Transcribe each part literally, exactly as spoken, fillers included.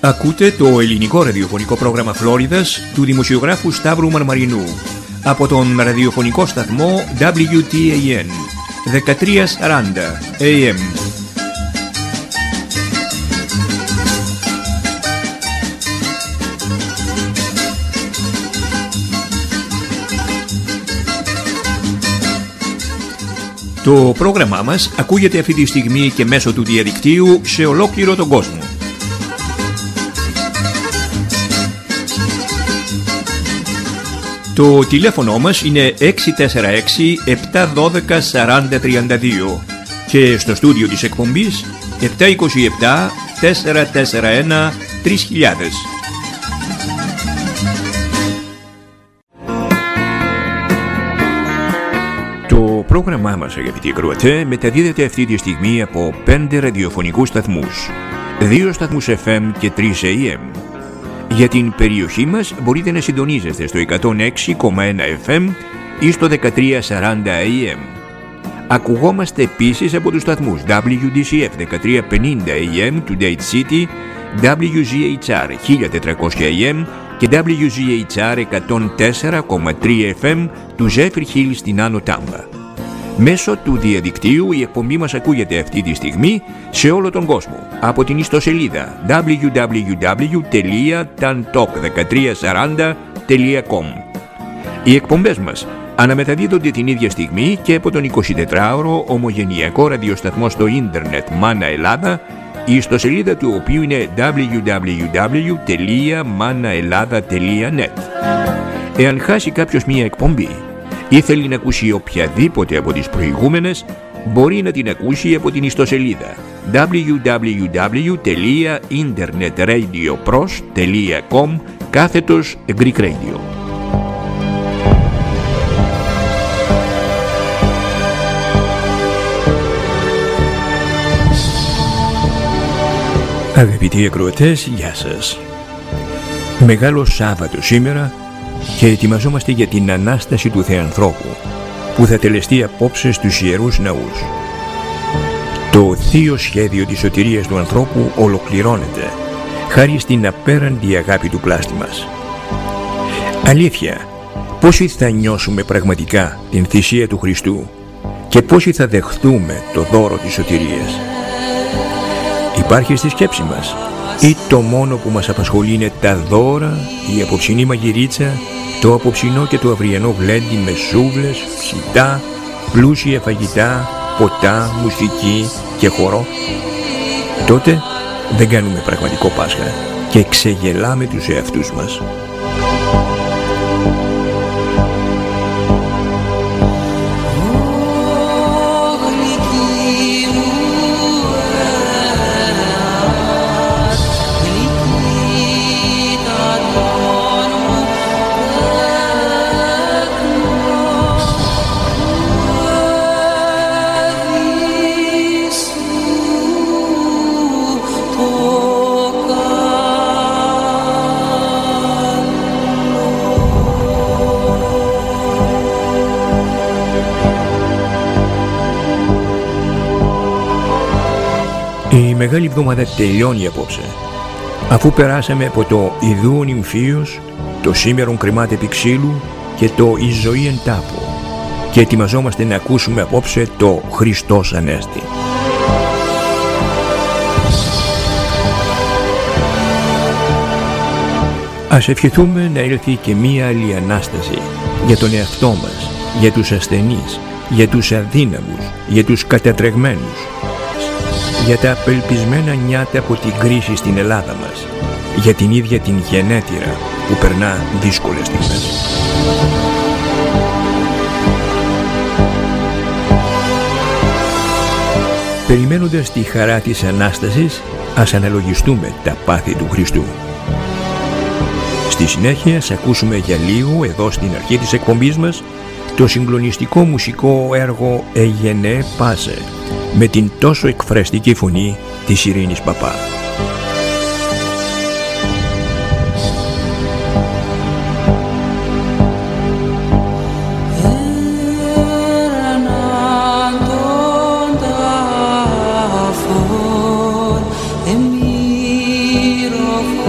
Ακούτε το ελληνικό ραδιοφωνικό πρόγραμμα Φλόριδας του δημοσιογράφου Σταύρου Μαρμαρινού από τον ραδιοφωνικό σταθμό ντάμπλιου τι έι εν δεκατριακόσια σαράντα έι εμ. Το πρόγραμμά μας ακούγεται αυτή τη στιγμή και μέσω του διαδικτύου σε ολόκληρο τον κόσμο. Το τηλέφωνο μας είναι έξι τέσσερα έξι επτά ένα δύο σαράντα τριάντα δύο και στο στούντιο της εκπομπής επτά δύο επτά τέσσερα τέσσερα ένα τρεις χιλιάδες. Το πρόγραμμά μας, αγαπητοί ακροατές, μεταδίδεται αυτή τη στιγμή από πέντε ραδιοφωνικούς σταθμούς, δύο σταθμούς εφ εμ και τρεις έι εμ. Για την περιοχή μας μπορείτε να συντονίζεστε στο εκατόν έξι κόμμα ένα εφ εμ ή στο δεκατριακόσια σαράντα έι εμ. Ακουγόμαστε επίσης από τους σταθμούς ντάμπλιου ντι σι εφ δεκατριακόσια πενήντα έι εμ του Date City, ντάμπλιου ζι έιτς αρ χίλια τετρακόσια έι εμ και ντάμπλιου ζι έιτς αρ εκατόν τέσσερα κόμμα τρία εφ εμ του Zephyr Hill στην Άνω Τάμπα. Μέσω του διαδικτύου η εκπομπή μας ακούγεται αυτή τη στιγμή σε όλο τον κόσμο από την ιστοσελίδα ντάμπλιου ντάμπλιου ντάμπλιου τελεία ταντοκ δεκατριακόσια σαράντα τελεία κομ. Οι εκπομπές μας αναμεταδίδονται την ίδια στιγμή και από τον εικοσιτετράωρο ομογενειακό ραδιοσταθμό στο ίντερνετ Μάνα Ελλάδα, η ιστοσελίδα του οποίου είναι ντάμπλιου ντάμπλιου ντάμπλιου τελεία μάνα Ελλάδα τελεία νετ. Εάν χάσει κάποιος μία εκπομπή ή θέλει να ακούσει οποιαδήποτε από τις προηγούμενες, μπορεί να την ακούσει από την ιστοσελίδα ντάμπλιου ντάμπλιου ντάμπλιου τελεία internetradiopros τελεία com κάθετος Greek Radio. Αγαπητοί ακροατές, γεια σας. Μεγάλο Σάββατο σήμερα και ετοιμαζόμαστε για την Ανάσταση του Θεανθρώπου που θα τελεστεί απόψε στους Ιερούς Ναούς. Το θείο σχέδιο της σωτηρίας του ανθρώπου ολοκληρώνεται χάρη στην απέραντη αγάπη του πλάστη μας. Αλήθεια, πόσοι θα νιώσουμε πραγματικά την θυσία του Χριστού και πόσοι θα δεχθούμε το δώρο της σωτηρίας? Υπάρχει στη σκέψη μας ή το μόνο που μας απασχολεί είναι τα δώρα, η απόψινή μαγειρίτσα, το απόψινό και το αυριανό γλέντι με σούβλες, ψητά, πλούσια φαγητά, ποτά, μουσική και χορό? Τότε δεν κάνουμε πραγματικό Πάσχα και ξεγελάμε τους εαυτούς μας. Η Μεγάλη Εβδομάδα τελειώνει απόψε. Αφού περάσαμε από το «Ιδούον ημφίος», το «Σήμερον κρεμάται επί ξύλου» και το «Η ζωή εν τάφο» και ετοιμαζόμαστε να ακούσουμε απόψε το «Χριστός Ανέστη». Ας ευχηθούμε να έλθει και μία άλλη Ανάσταση για τον εαυτό μας, για τους ασθενείς, για τους αδύναμους, για τους κατατρεγμένους, για τα απελπισμένα νιάτα από την κρίση στην Ελλάδα μας, για την ίδια την γενέτειρα που περνά δύσκολες στιγμές. Περιμένοντας τη χαρά της Ανάστασης, ας αναλογιστούμε τα πάθη του Χριστού. Στη συνέχεια ας ακούσουμε για λίγο, εδώ στην αρχή της εκπομπής μας, το συγκλονιστικό μουσικό έργο «Εγενέ Πάσε» με την τόσο εκφραστική φωνή της Ειρήνης Παπά. Εμείς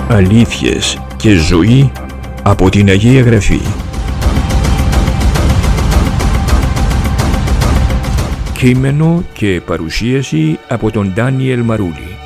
αλήθειες και ζωή από την Αγία Γραφή. Κείμενο και παρουσίαση από τον Ντάνιελ Μαρούλη.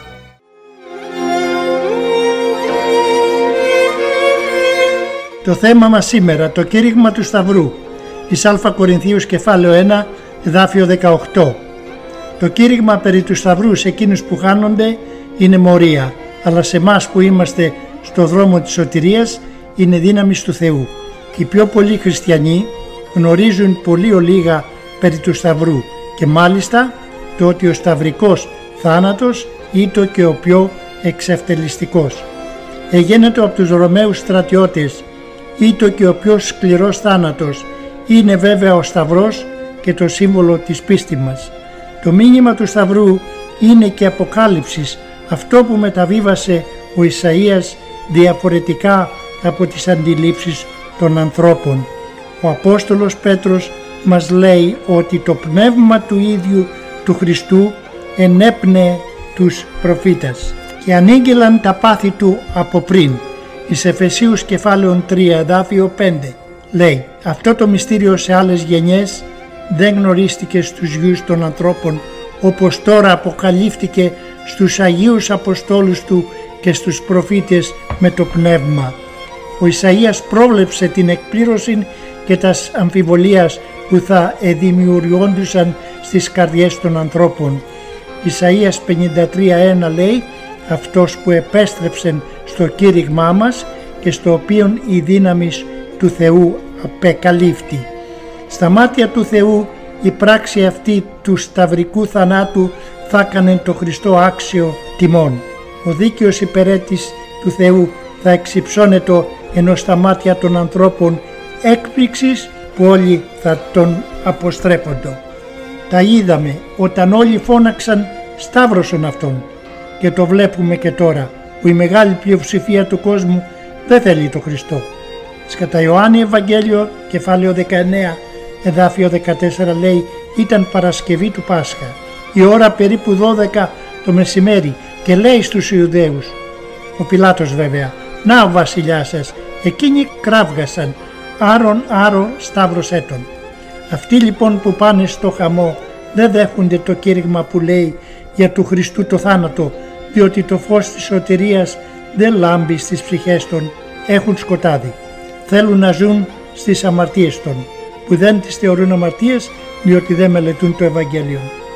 Το θέμα μας σήμερα, το κήρυγμα του Σταυρού, εις Α Κορινθίους κεφάλαιο ένα, εδάφιο δεκαοκτώ. Το κήρυγμα περί του Σταυρού σε εκείνους που χάνονται είναι μορία, αλλά σε εμάς που είμαστε στο δρόμο της σωτηρίας είναι δύναμης του Θεού. Οι πιο πολλοί χριστιανοί γνωρίζουν πολύ ολίγα περί του Σταυρού και μάλιστα το ότι ο σταυρικός θάνατος ήτο και ο πιο εξευτελιστικός. Εγένετο από τους Ρωμαίους στρατιώτες, ήτο και ο πιο σκληρός θάνατος, είναι βέβαια ο Σταυρός και το σύμβολο της πίστης μας. Το μήνυμα του Σταυρού είναι και αποκάλυψης, αυτό που μεταβίβασε ο Ισαΐας διαφορετικά από τις αντιλήψεις των ανθρώπων. Ο Απόστολος Πέτρος μας λέει ότι το πνεύμα του ίδιου του Χριστού ενέπνεε τους προφήτας και ανήγγελαν τα πάθη του από πριν. Εις Εφεσίους κεφάλαιο τρία εδάφιο πέντε λέει: αυτό το μυστήριο σε άλλες γενιές δεν γνωρίστηκε στους γιους των ανθρώπων, όπως τώρα αποκαλύφθηκε στους Αγίους Αποστόλους του και στους προφήτες με το πνεύμα. Ο Ισαΐας πρόβλεψε την εκπλήρωση και τας αμφιβολίας που θα δημιουργούντουσαν στις καρδιές των ανθρώπων. Ισαΐας πενήντα τρία ένα λέει: αυτός που επέστρεψε στο κήρυγμά μας και στο οποίον η δύναμη του Θεού απεκαλύφθη. Στα μάτια του Θεού η πράξη αυτή του σταυρικού θανάτου θα έκανε το Χριστό άξιο τιμών. Ο δίκαιος υπηρέτης του Θεού θα εξυψώνετο, ενώ στα μάτια των ανθρώπων έκπληξης που όλοι θα τον αποστρέφοντο. Τα είδαμε όταν όλοι φώναξαν σταύρωσον αυτόν, και το βλέπουμε και τώρα που η μεγάλη πλειοψηφία του κόσμου δεν θέλει το Χριστό. Κατά Ιωάννη Ευαγγέλιο κεφάλαιο δεκαεννέα εδάφιο δεκατέσσερα λέει: ήταν Παρασκευή του Πάσχα, η ώρα περίπου δώδεκα το μεσημέρι, και λέει στους Ιουδαίους, ο Πιλάτος βέβαια: να ο βασιλιάς σας. Εκείνοι κράβγασαν: άρον άρο σταύρωσέ τον. Αυτοί λοιπόν που πάνε στο χαμό δεν δέχονται το κήρυγμα που λέει για του Χριστού το θάνατο, διότι το φως της σωτηρίας δεν λάμπει στις ψυχές των, έχουν σκοτάδι. Θέλουν να ζουν στις αμαρτίες των, που δεν τις θεωρούν αμαρτίες διότι δεν μελετούν το Ευαγγέλιο.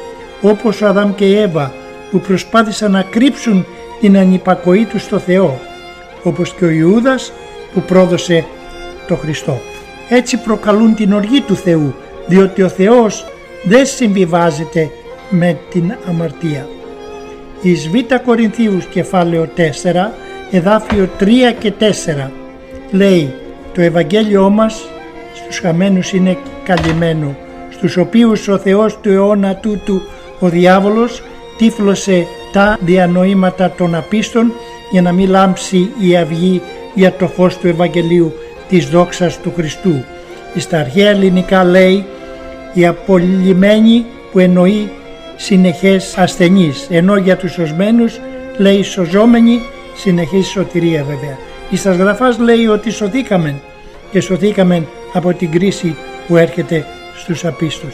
Όπως ο Αδάμ και η Εύα που προσπάθησαν να κρύψουν την ανυπακοή τους στο Θεό, όπως και ο Ιούδας που πρόδωσε το Χριστό. Έτσι προκαλούν την οργή του Θεού, διότι ο Θεός δεν συμβιβάζεται με την αμαρτία. Εις Β Κορινθίους κεφάλαιο τέσσερα εδάφιο τρία και τέσσερα λέει: το Ευαγγέλιό μας στους χαμένους είναι καλυμμένο, στους οποίους ο Θεός του αιώνα τούτου ο διάβολος τύφλωσε τα διανοήματα των απίστων, για να μην λάμψει η αυγή για το φως του Ευαγγελίου της δόξας του Χριστού. Στα αρχαία ελληνικά λέει οι απολυμμένοι, που εννοεί συνεχές ασθενείς, ενώ για τους σωσμένους λέει σωζόμενοι, συνεχής σωτηρία βέβαια. Στα γραφάς λέει ότι σωθήκαμε και σωθήκαμε από την κρίση που έρχεται στους απίστους.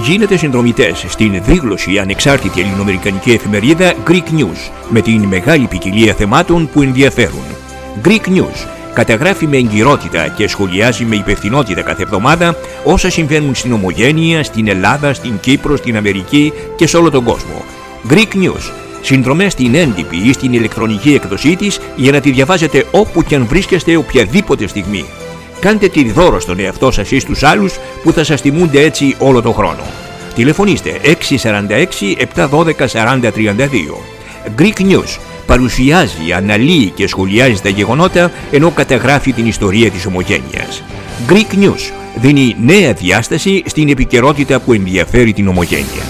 Γίνετε συνδρομητές στην δίγλωση ανεξάρτητη ελληνοαμερικανική εφημερίδα Greek News με την μεγάλη ποικιλία θεμάτων που ενδιαφέρουν. Greek News καταγράφει με εγκυρότητα και σχολιάζει με υπευθυνότητα κάθε εβδομάδα όσα συμβαίνουν στην Ομογένεια, στην Ελλάδα, στην Κύπρο, στην Αμερική και σε όλο τον κόσμο. Greek News. Συνδρομές στην έντυπη ή στην ηλεκτρονική εκδοσή της για να τη διαβάζετε όπου και αν βρίσκεστε οποιαδήποτε στιγμή. Κάντε τη δώρο στον εαυτό σας ή στους άλλους που θα σας τιμούνται έτσι όλο τον χρόνο. Τηλεφωνήστε έξι τέσσερα έξι επτά ένα δύο σαράντα τριάντα δύο. Greek News παρουσιάζει, αναλύει και σχολιάζει τα γεγονότα ενώ καταγράφει την ιστορία της Ομογένειας. Greek News δίνει νέα διάσταση στην επικαιρότητα που ενδιαφέρει την Ομογένεια.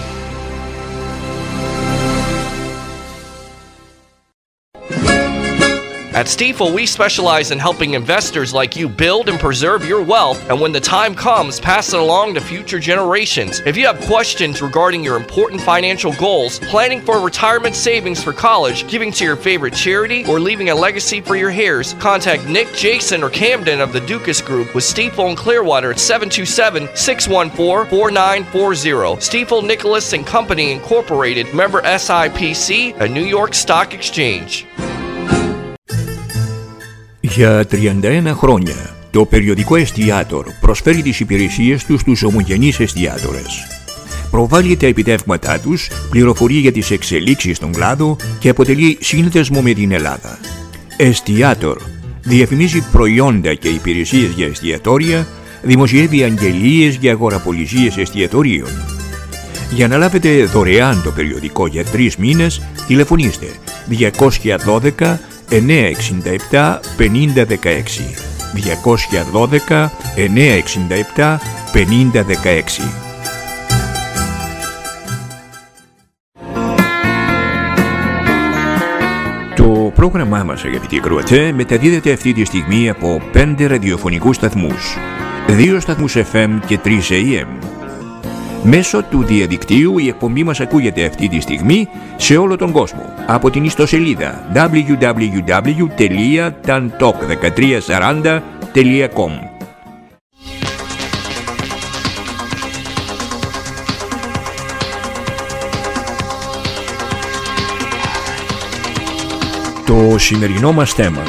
At Stifel, we specialize in helping investors like you build and preserve your wealth, and when the time comes, pass it along to future generations. If you have questions regarding your important financial goals, planning for retirement savings for college, giving to your favorite charity, or leaving a legacy for your heirs, contact Nick, Jason, or Camden of the Dukas Group with Stifel and Clearwater at seven two seven, six one four, four nine four zero. Stifel, Nicholas and Company Incorporated, member S I P C, a New York Stock Exchange. Για τριάντα ένα χρόνια, το περιοδικό Εστιάτορ προσφέρει τις υπηρεσίες του στους ομογενείς εστιάτορες. Προβάλλει τα επιτεύγματά τους, πληροφορεί για τις εξελίξεις στον κλάδο και αποτελεί σύνδεσμο με την Ελλάδα. Εστιάτορ διαφημίζει προϊόντα και υπηρεσίες για εστιατόρια, δημοσιεύει αγγελίες για αγοραπολισίες εστιατορίων. Για να λάβετε δωρεάν το περιοδικό για τρεις μήνες, τηλεφωνήστε διακόσια δώδεκα εννιακόσια εξήντα επτά πενήντα δεκαέξι. διακόσια δώδεκα εννιακόσια εξήντα επτά πενήντα δεκαέξι. Το πρόγραμμά μας, αγαπητοί ακροατές, μεταδίδεται αυτή τη στιγμή από πέντε ραδιοφωνικούς σταθμούς, δύο σταθμούς εφ εμ και τρεις έι εμ. Μέσω του διαδικτύου η εκπομπή μας ακούγεται αυτή τη στιγμή σε όλο τον κόσμο από την ιστοσελίδα double-u double-u double-u τελεία tantalk δεκατρία σαράντα τελεία com. Το σημερινό μας θέμα: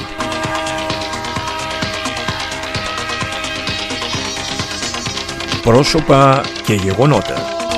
πρόσωπα και γεγονότα.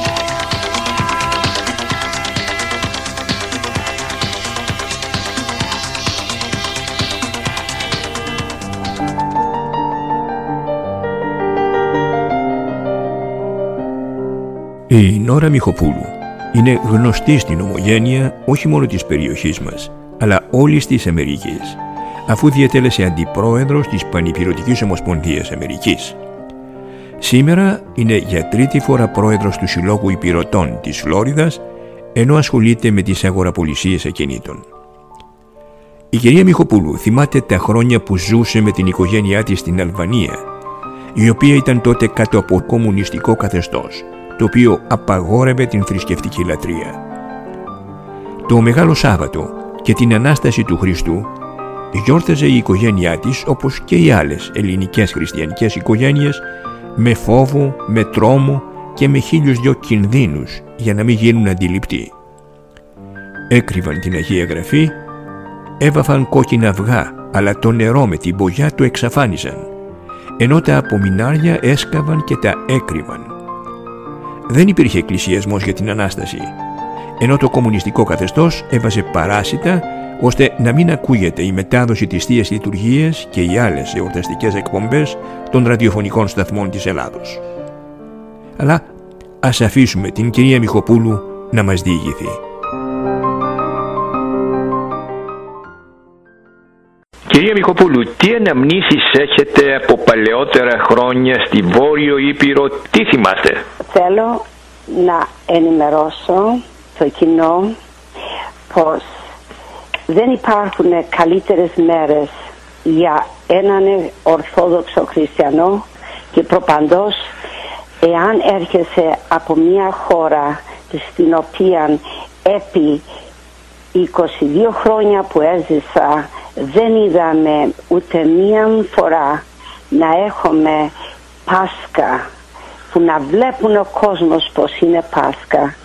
Η Νόρα Μιχοπούλου είναι γνωστή στην Ομογένεια όχι μόνο της περιοχής μας, αλλά όλης της Αμερικής, αφού διατέλεσε αντιπρόεδρος της Πανηπειρωτικής Ομοσπονδίας Αμερικής. Σήμερα είναι για τρίτη φορά πρόεδρος του Συλλόγου Υπηρωτών της Φλόριδας, ενώ ασχολείται με τις αγοραπολισίες ακινήτων. Η κυρία Μιχοπούλου θυμάται τα χρόνια που ζούσε με την οικογένειά της στην Αλβανία, η οποία ήταν τότε κάτω από κομμουνιστικό καθεστώς, το οποίο απαγόρευε την θρησκευτική λατρεία. Το Μεγάλο Σάββατο και την Ανάσταση του Χριστού γιόρταζε η οικογένειά της, όπως και οι άλλες ελληνικές χριστιανικές οικογένειες, με φόβο, με τρόμο και με χίλιους δυο κινδύνους για να μην γίνουν αντιληπτοί. Έκρυβαν την Αγία Γραφή, έβαφαν κόκκινα αυγά, αλλά το νερό με την μπογιά το εξαφάνιζαν, ενώ τα απομεινάρια έσκαβαν και τα έκρυβαν. Δεν υπήρχε εκκλησιασμός για την Ανάσταση, ενώ το κομμουνιστικό καθεστώς έβαζε παράσιτα ώστε να μην ακούγεται η μετάδοση της Θείας Λειτουργίας και οι άλλες εορταστικές εκπομπές των ραδιοφωνικών σταθμών της Ελλάδος. Αλλά ας αφήσουμε την κυρία Μιχοπούλου να μας διηγηθεί. Κυρία Μιχοπούλου, τι αναμνήσεις έχετε από παλαιότερα χρόνια στη Βόρειο Ήπειρο, τι θυμάστε? Θέλω να ενημερώσω το κοινό πως δεν υπάρχουν καλύτερες μέρες για έναν Ορθόδοξο χριστιανό και προπαντός εάν έρχεσαι από μια χώρα στην οποία επί είκοσι δύο χρόνια που έζησα δεν είδαμε ούτε μία φορά να έχουμε Πάσχα που να βλέπουν ο κόσμος πως είναι Πάσχα.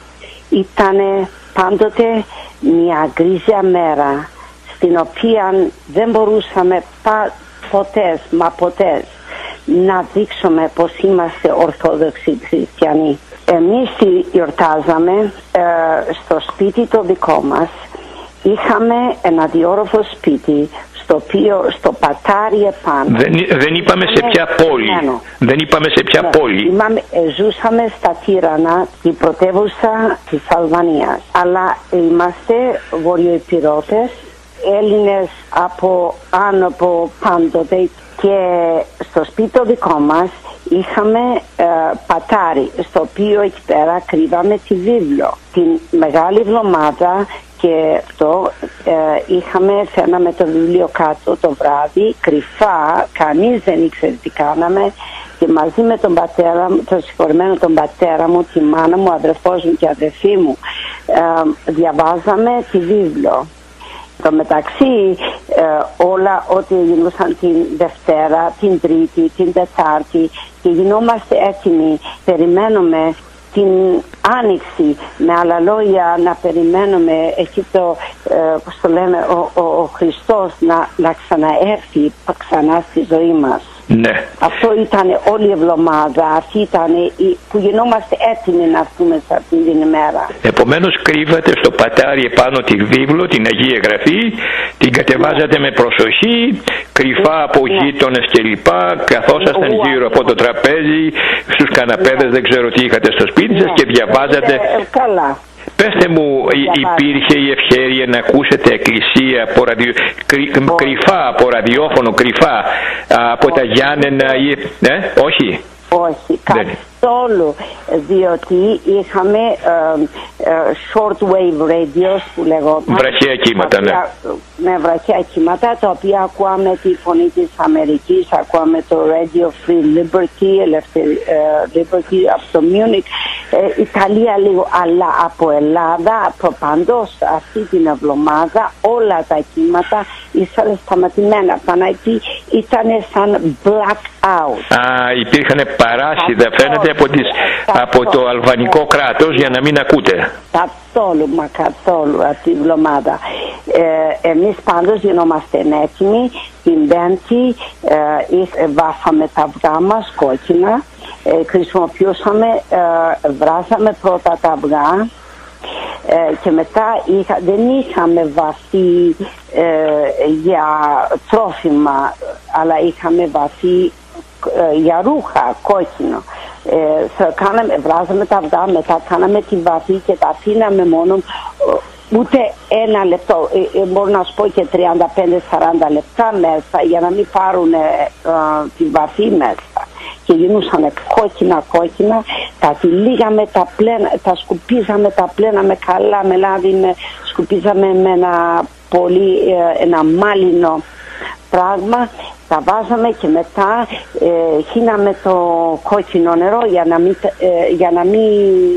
Ήτανε πάντοτε μια γκρίζια μέρα στην οποία δεν μπορούσαμε πα, ποτέ, μα ποτέ να δείξουμε πως είμαστε Ορθόδοξοι Χριστιανοί. Εμείς γιορτάζαμε ε, στο σπίτι το δικό μας. Είχαμε ένα διόροφο σπίτι στο οποίο στο πατάρι επάνω. Δεν, δεν είπαμε σε ποια πόλη. Εμένο. Δεν είπαμε σε ποια ναι, πόλη. Είμαμε, ζούσαμε στα Τύρανα, την πρωτεύουσα της Αλβανίας. Αλλά είμαστε βορειοϊπηρώτες, Έλληνες από άνω από πάντοτε, και στο σπίτι το δικό μας είχαμε ε, πατάρι στο οποίο εκεί πέρα κρύβαμε τη βίβλο. Την Μεγάλη Εβδομάδα και αυτό ε, είχαμε, φέρναμε το βιβλίο κάτω το βράδυ, κρυφά, κανείς δεν ήξερε τι κάναμε, και μαζί με τον πατέρα μου, τον συγχωρημένο τον πατέρα μου, τη μάνα μου, αδερφός μου και αδερφή μου, ε, διαβάζαμε τη βίβλο. Το μεταξύ ε, όλα ό,τι γινούσαν την Δευτέρα, την Τρίτη, την Τετάρτη, και γινόμαστε έτοιμοι, περιμένουμε την Άνοιξη, με άλλα λόγια να περιμένουμε εκεί το, ε, πώς το λέμε, ο, ο, ο Χριστός να, να ξαναέρθει ξανά στη ζωή μας. Ναι. Αυτό ήταν όλη η εβδομάδα, αυτή ήταν που γινόμαστε έτοιμοι να έρθουμε σε αυτήν την ημέρα. Επομένως κρύβατε στο πατάρι επάνω τη βίβλο, την Αγία Γραφή, την κατεβάζατε ναι. με προσοχή, κρυφά ναι. από ναι. γείτονες κλπ. Καθόσασταν ναι. γύρω από το τραπέζι, στους καναπέδες, ναι. δεν ξέρω τι είχατε στο σπίτι ναι. σας, και διαβάζατε. Ε, καλά. Πέστε μου, υπήρχε η ευχέρεια να ακούσετε εκκλησία από ραδιο... κρυ... κρυφά, από ραδιόφωνο, κρυφά, από τα Γιάννενα ή... Ε, όχι. Όχι, καθόλου, διότι είχαμε uh, uh, short wave radios που λεγόταν. Βραχαία κύματα, ναι. Ναι, βραχαία κύματα, τα οποία ακούαμε τη φωνή της Αμερικής, ακούαμε το Radio Free Liberty, ελεύθερη uh, Liberty από το Μιούνικ, uh, Ιταλία λίγο, αλλά από Ελλάδα, από παντός αυτή την εβδομάδα όλα τα κύματα ήσαν σταματημένα, γιατί ήταν σαν black out. Α, υπήρχαν παράσιτα, φαίνεται, από, τις, από το αλβανικό κράτος για να μην ακούτε. Καθόλου, μα καθόλου αυτή τη βδομάδα. Ε, εμείς πάντως γινόμαστε έτοιμοι. Την Πέμπτη ε, βάφαμε τα αυγά μας κόκκινα, ε, χρησιμοποιούσαμε, ε, βράζαμε πρώτα τα αυγά, Ε, και μετά είχα, δεν είχαμε βαφεί ε, για τρόφιμα, αλλά είχαμε βαφεί ε, για ρούχα κόκκινο. Ε, κάναμε, βράζαμε τα αυγά, μετά κάναμε τη βαφή και τα αφήναμε μόνο ε, ούτε ένα λεπτό, ε, ε, μπορώ να σου πω και τριάντα πέντε σαράντα λεπτά μέσα, για να μην πάρουν ε, ε, τη βαφή μέσα. Και γινούσαν κόκκινα κόκκινα, τα τυλίγαμε, τα, πλένα, τα σκουπίζαμε, τα πλέναμε καλά με λάδι, με, σκουπίζαμε με ένα πολύ, ε, ένα μάλινο πράγμα, τα βάζαμε και μετά ε, χύναμε το κόκκινο νερό για να μην, ε, για να μην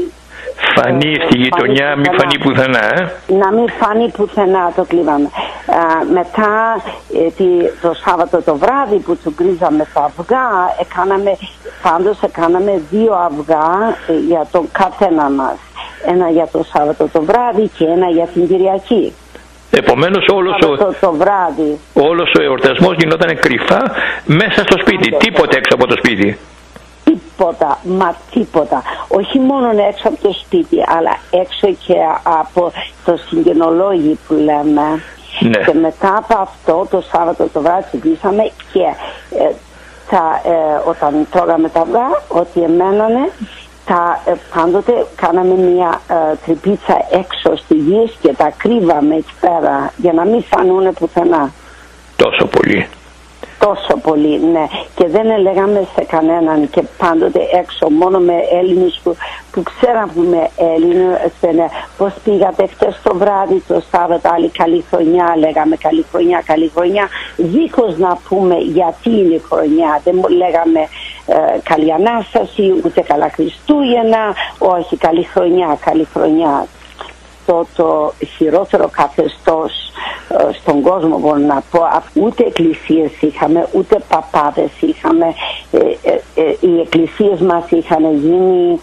φανεί στη γειτονιά, μην φανεί πουθενά. Ε? Να μην φανεί πουθενά, το κλείναμε. Ε, μετά ε, το Σάββατο το βράδυ που τσουγκρίζαμε τα αυγά, έκαναμε, πάντως έκαναμε δύο αυγά ε, για τον καθένα μας. Ένα για το Σάββατο το βράδυ και ένα για την Κυριακή. Επομένως όλος ο, το, το βράδυ. όλος ο εορτασμός γινόταν κρυφά μέσα στο σπίτι, Άντως. Τίποτε έξω από το σπίτι. Τίποτα, μα τίποτα. Όχι μόνο έξω από το σπίτι, αλλά έξω και από το συγγενολόγιο που λέμε. Ναι. Και μετά από αυτό το Σάββατο το βράδυ συζητήσαμε και ε, τα, ε, όταν τρώγαμε τα αυγά, ότι εμένανε, τα, ε, πάντοτε κάναμε μια ε, τρυπίτσα έξω στη γη και τα κρύβαμε εκεί πέρα για να μην φανούνε πουθενά. Τόσο πολύ. Τόσο πολύ, ναι. Και δεν έλεγαμε σε κανέναν, και πάντοτε έξω μόνο με Έλληνες που, που ξέραν που είμαι Έλληνες. Ναι. Πώς πήγατε χτες το βράδυ, το Σάββατο, άλλη καλή χρονιά, λέγαμε καλή χρονιά, καλή χρονιά, δίχως να πούμε γιατί είναι η χρονιά. Δεν λέγαμε ε, καλή Ανάσταση, ούτε καλά Χριστούγεννα, όχι καλή χρονιά, καλή χρονιά. αυτό το χειρότερο καθεστώς στον κόσμο, μπορώ να πω. Ούτε εκκλησίες είχαμε, ούτε παπάδες είχαμε. Ε, ε, ε, οι εκκλησίες μας είχαν γίνει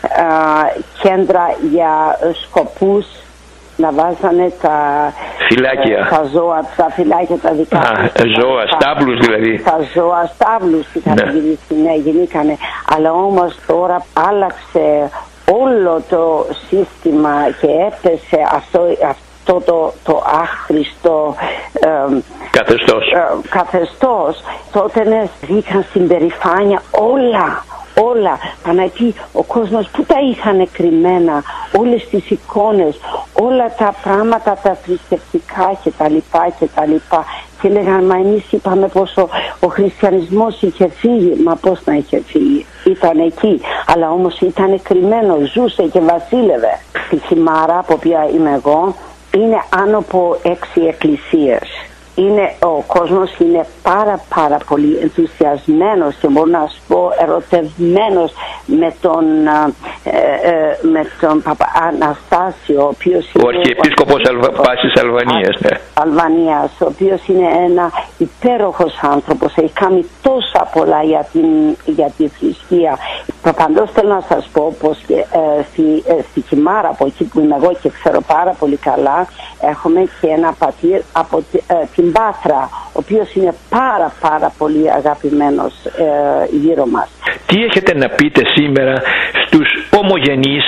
ε, κέντρα για σκοπούς να βάζανε τα φυλάκια, ε, τα ζώα, τα φυλάκια τα δικά Α, τους. Ζώα, στάβλους δηλαδή. Τα ζώα, στάβλους είχαν ναι. γυρίσει, ναι, γινήκανε. Αλλά όμως τώρα άλλαξε όλο το σύστημα και έπεσε αυτό, αυτό το, το άχρηστο ε, καθεστώς. Ε, καθεστώς. Τότε βγήκαν στην περηφάνεια όλα. Όλα, Παναγί, ο κόσμος που τα είχαν κρυμμένα, όλες τις εικόνες, όλα τα πράγματα τα θρησκευτικά και τα λοιπά και τα λοιπά. Και λέγανε, μα εμείς είπαμε πως ο, ο χριστιανισμός είχε φύγει. Μα πώς να είχε φύγει, ήταν εκεί, αλλά όμως ήταν κρυμμένο, ζούσε και βασίλευε. Στη Χιμάρα, από οποία είμαι εγώ, είναι άνω από έξι εκκλησίες. Είναι, ο κόσμος είναι πάρα πάρα πολύ ενθουσιασμένος και μπορώ να σου πω ερωτευμένος με τον, ε, ε, με τον Παπα Αναστάσιο, ο οποίος ο Αρχιεπίσκοπος Αλβα... Πάσης Αλβανίας, ναι. Αλβανίας, ο οποίος είναι ένα υπέροχος άνθρωπος, έχει κάνει τόσα πολλά για, την, για τη θρησκεία. Προπαντός θέλω να σας πω πως και, ε, στη, ε, στη Χιμάρα, από εκεί που είμαι εγώ και ξέρω πάρα πολύ καλά, έχουμε και ένα πατήρ από ε, την Πάτρα, ο οποίος είναι πάρα πάρα πολύ αγαπημένος ε, γύρω μας. Τι έχετε να πείτε σήμερα στους ομογενείς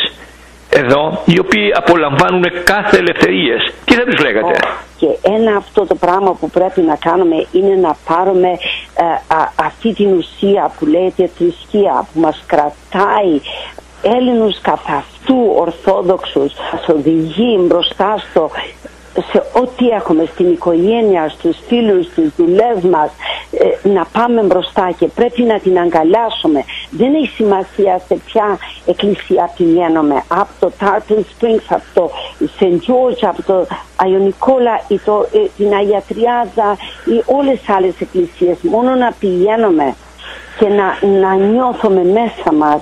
εδώ, οι οποίοι απολαμβάνουν κάθε ελευθερίες? Τι θα τους λέγατε? Oh, και ένα αυτό το πράγμα που πρέπει να κάνουμε είναι να πάρουμε ε, α, αυτή την ουσία που λέγεται θρησκεία, που μας κρατάει Έλληνους καθ' αυτού ορθόδοξους, μας οδηγεί μπροστά στο σε ό,τι έχουμε στην οικογένεια, στους φίλους, στις δουλειές μας, ε, να πάμε μπροστά και πρέπει να την αγκαλιάσουμε. Δεν έχει σημασία σε ποια εκκλησία πηγαίνουμε, από το Tarpon Springs, από το Σεντ George, από το Άγιο Νικόλα ή το, ε, την Αγία Τριάδα ή όλες τις άλλες εκκλησίες. Μόνο να πηγαίνουμε και να, να νιώθουμε μέσα μας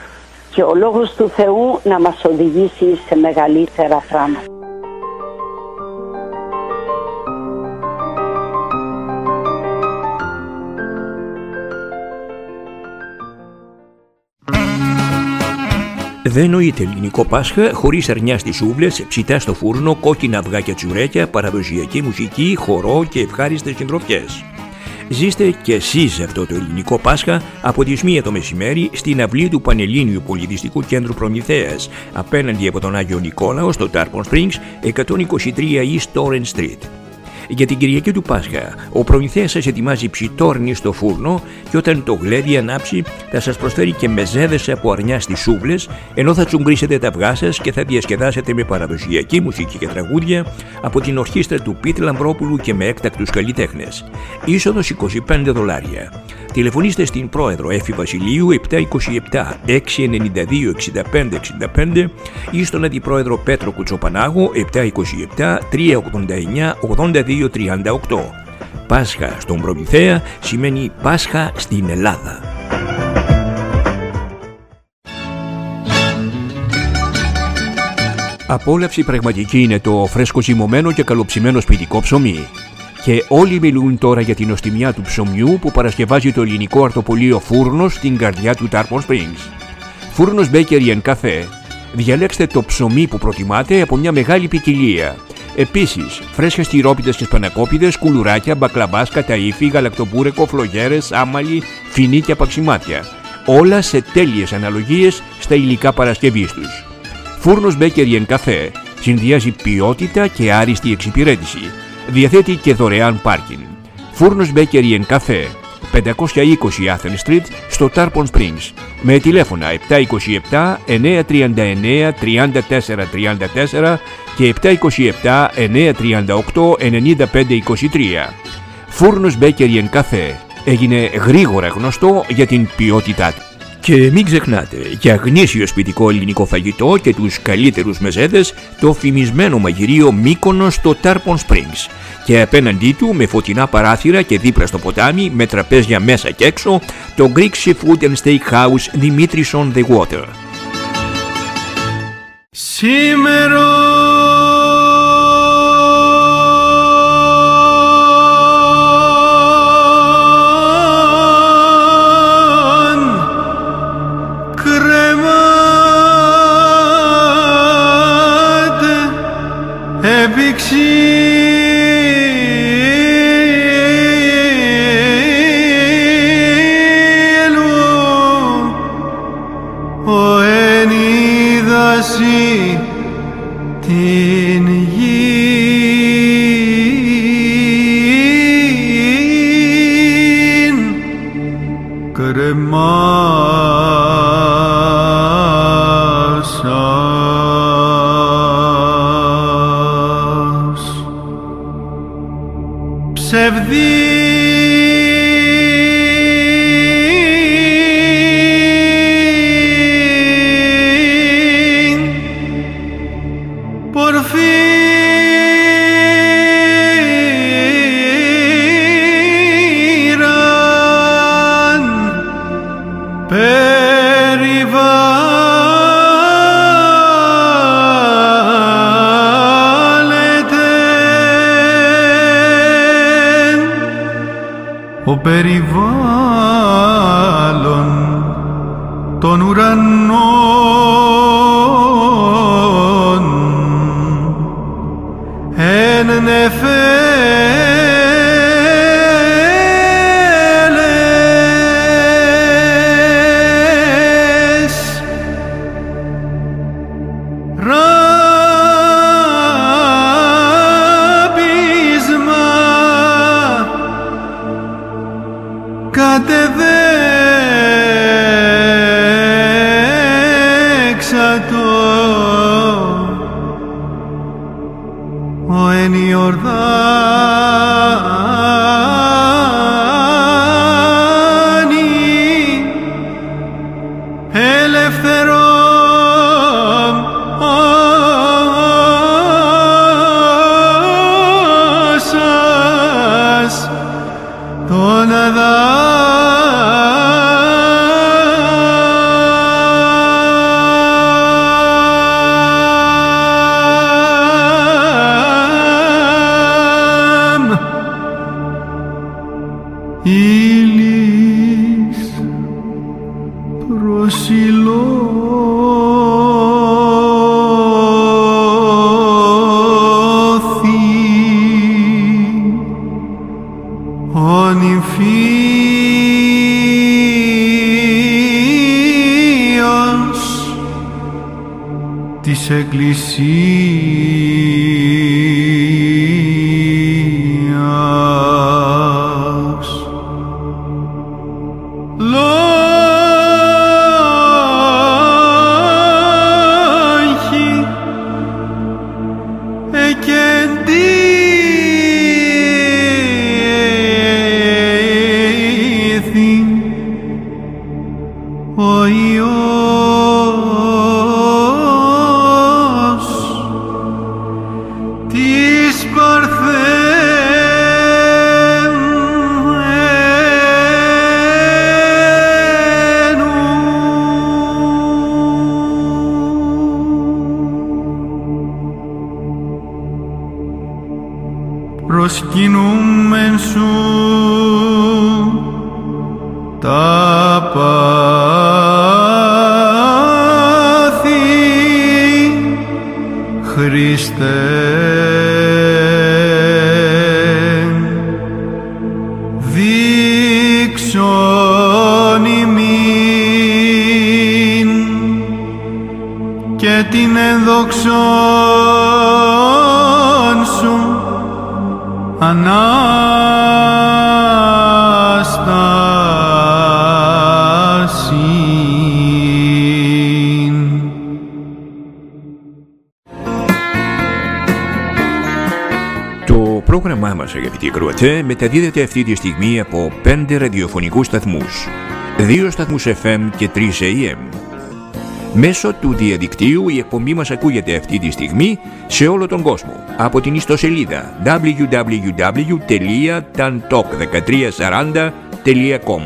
και ο Λόγος του Θεού να μας οδηγήσει σε μεγαλύτερα πράγματα. Δεν νοείται ελληνικό Πάσχα χωρίς αρνιά στις σούβλες, ψητά στο φούρνο, κόκκινα αυγά και τσουρέκια, παραδοσιακή μουσική, χορό και ευχάριστες συντροφιές. Ζήστε και εσείς αυτό το ελληνικό Πάσχα από τις μία το μεσημέρι στην αυλή του Πανελλήνιου Πολιτιστικού Κέντρου Προμηθέας, απέναντι από τον Άγιο Νικόλαο στο Tarpon Springs, εκατόν είκοσι τρία East Torrent Street. Για την Κυριακή του Πάσχα, ο προμηθέας σας ετοιμάζει ψητόρνη στο φούρνο και όταν το γλέδι ανάψει θα σας προσφέρει και μεζέδες από αρνιά στις σούβλες, ενώ θα τσουμπρίσετε τα αυγά σας και θα διασκεδάσετε με παραδοσιακή μουσική και τραγούδια από την ορχήστρα του Πίτη Λαμπρόπουλου και με έκτακτους καλλιτέχνες. Είσοδος είκοσι πέντε δολάρια. Τηλεφωνήστε στην πρόεδρο Έφη Βασιλείου επτά είκοσι επτά έξι ενενήντα δύο εξήντα πέντε εξήντα πέντε ή στον αντιπρόεδρο Πέτρο Κουτσοπανάγου επτά είκοσι επτά τρία ογδόντα εννιά ογδόντα δύο τριάντα οκτώ. Πάσχα στον Προμηθέα σημαίνει Πάσχα στην Ελλάδα. Απόλαυση πραγματική είναι το φρέσκο ζυμωμένο και καλοψημένο σπιτικό ψωμί. Και όλοι μιλούν τώρα για την νοστιμιά του ψωμιού που παρασκευάζει το ελληνικό αρτοπολείο Φούρνος στην καρδιά του Tarpon Springs. Φούρνος Bakery and Cafe. Διαλέξτε το ψωμί που προτιμάτε από μια μεγάλη ποικιλία. Επίσης, φρέσκες τυρόπιτες και σπανακόπιτες, κουλουράκια, μπακλαβάς, καταΐφι, γαλακτοπούρεκο, φλογέρες, άμαλι, φινί και απαξιμάτια. Όλα σε τέλειες αναλογίες στα υλικά παρασκευής τους. Φούρνος Bakery and Cafe συνδυάζει ποιότητα και άριστη εξυπηρέτηση. Διαθέτει και δωρεάν πάρκινγκ. Φούρνος Bakery and Cafe, πεντακόσια είκοσι Athens Street στο Tarpon Springs. Με τηλέφωνα επτά είκοσι επτά εννιακόσια τριάντα εννέα τριάντα τέσσερα τριάντα τέσσερα και επτά είκοσι επτά εννιακόσια τριάντα οκτώ ενενήντα πέντε είκοσι τρία. Φούρνος Bakery and Cafe έγινε γρήγορα γνωστό για την ποιότητά του. Και μην ξεχνάτε, για γνήσιο σπιτικό ελληνικό φαγητό και τους καλύτερους μεζέδες, το φημισμένο μαγειρίο Μύκονος στο Tarpon Springs. Και απέναντί του, με φωτεινά παράθυρα και δίπλα στο ποτάμι, με τραπέζια μέσα και έξω, το Greek Seafood and Steakhouse Dimitris on the Water. Σήμερα εσύ την γη. Κρεμάσας ψευδή ο περιβάλλον των ουρανών εν νεφέλες ράπισμα κατεδέξατο ο εν Ιορδάνη ελευθερών όσας τον Αδάμ. Ήλις προσιλώθη ο νυμφίος της Εκκλησίας. Λόγχη εκεντήθη ο Υιός της Παρθένου προσκυνούμεν σου τα πάθη Χριστέ, δείξον ημίν και την ενδοξόν σου Ανάσταση. Το πρόγραμμά μας, αγαπητοί ακροατές, μεταδίδεται αυτή τη στιγμή από πέντε ραδιοφωνικούς σταθμούς, δύο σταθμούς εφ εμ και τρεις έι εμ. Μέσω του διαδικτύου η εκπομπή μας ακούγεται αυτή τη στιγμή σε όλο τον κόσμο από την ιστοσελίδα double-u double-u double-u τελεία tantalk δεκατρία σαράντα τελεία com.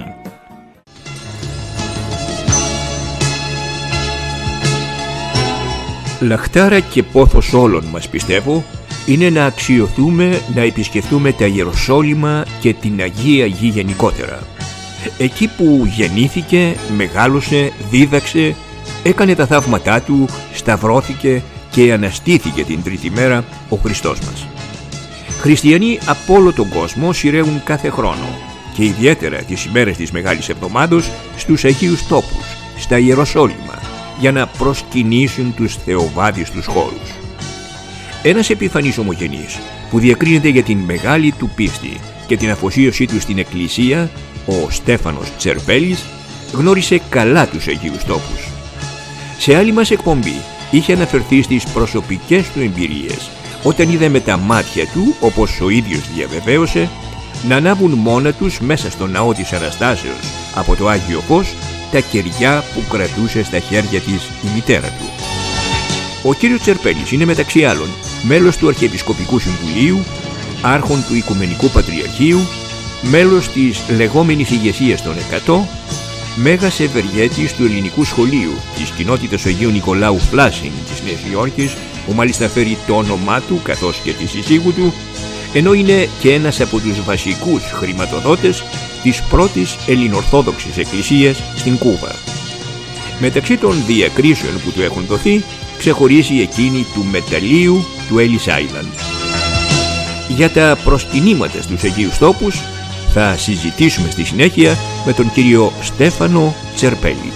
Λαχτάρα και πόθος όλων μας, πιστεύω, είναι να αξιωθούμε να επισκεφτούμε τα Ιεροσόλυμα και την Αγία Γη γενικότερα. Εκεί που γεννήθηκε, μεγάλωσε, δίδαξε, έκανε τα θαύματά του, σταυρώθηκε και αναστήθηκε την τρίτη μέρα ο Χριστός μας. Χριστιανοί από όλο τον κόσμο σειραίουν κάθε χρόνο και ιδιαίτερα τις ημέρες της Μεγάλης Εβδομάδος στους Αγίους Τόπους, στα Ιεροσόλυμα, για να προσκυνήσουν τους θεοβάδιστους χώρους. Ένας επιφανής ομογενής που διακρίνεται για την μεγάλη του πίστη και την αφοσίωσή του στην Εκκλησία, ο Στέφανος Τσερπέλης, γνώρισε καλά τους Αγίους Τόπους. Σε άλλη μας εκπομπή είχε αναφερθεί στις προσωπικές του εμπειρίες όταν είδε με τα μάτια του, όπως ο ίδιος διαβεβαίωσε, να ανάβουν μόνα τους μέσα στο ναό της Αναστάσεως από το Άγιο Φως τα κεριά που κρατούσε στα χέρια της η μητέρα του. Ο κύριος Τσερπέλης είναι μεταξύ άλλων μέλος του Αρχιεπισκοπικού Συμβουλίου, άρχον του Οικουμενικού Πατριαρχείου, μέλος της λεγόμενης ηγεσίας των εκατό, μέγας ευεργέτης του Ελληνικού Σχολείου της κοινότητας Αγίου Νικολάου Φλάσινγκ της Νέας Υόρκης, που μάλιστα φέρει το όνομά του καθώς και τη συζύγου του, ενώ είναι και ένας από τους βασικούς χρηματοδότες της πρώτης ελληνορθόδοξης εκκλησίας στην Κούβα. Μεταξύ των διακρίσεων που του έχουν δοθεί, ξεχωρίζει εκείνη του μεταλλείου του Ellis Island. Για τα προσκυνήματα στους Αγίους Τόπους θα συζητήσουμε στη συνέχεια με τον κύριο Στέφανο Τσερπέλη.